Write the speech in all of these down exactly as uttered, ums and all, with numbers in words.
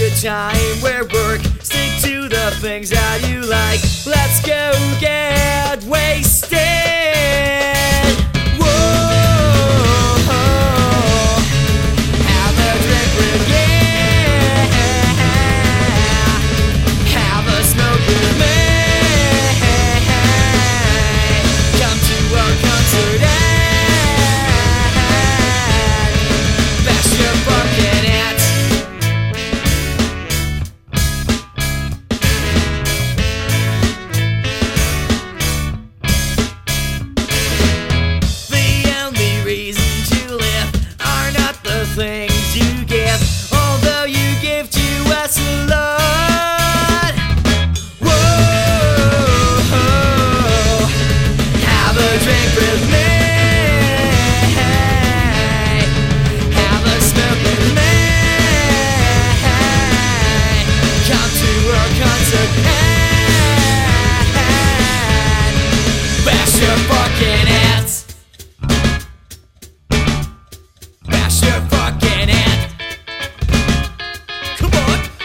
good time where work. Stick to the things that you like. Let's go get wasted. Whoa, have a drink with me. Have a smoke with me. Come to our concert and bash your fucking ass. The only reason to live are not the things you give, although you give to us a lot. Whoa, have a drink with me. Have a smoke with me. Come to our concert and bash your fucking ass. Bash your fucking ass. Come on.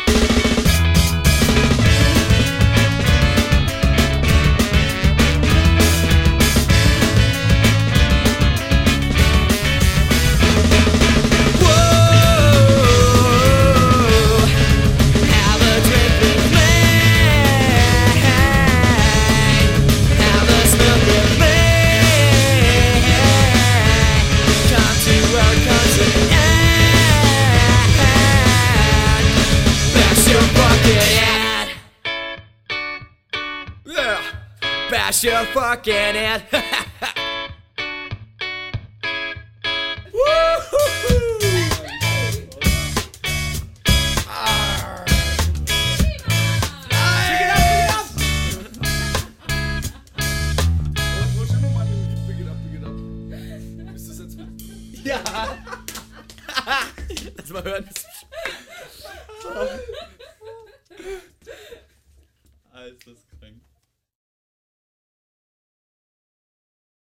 Whoa, have a drink with me. Have a smoke with me. Come to our concert and bash your fucking ass. Yeah, bash your fucking ass. Ja. Lass mal hören. Alles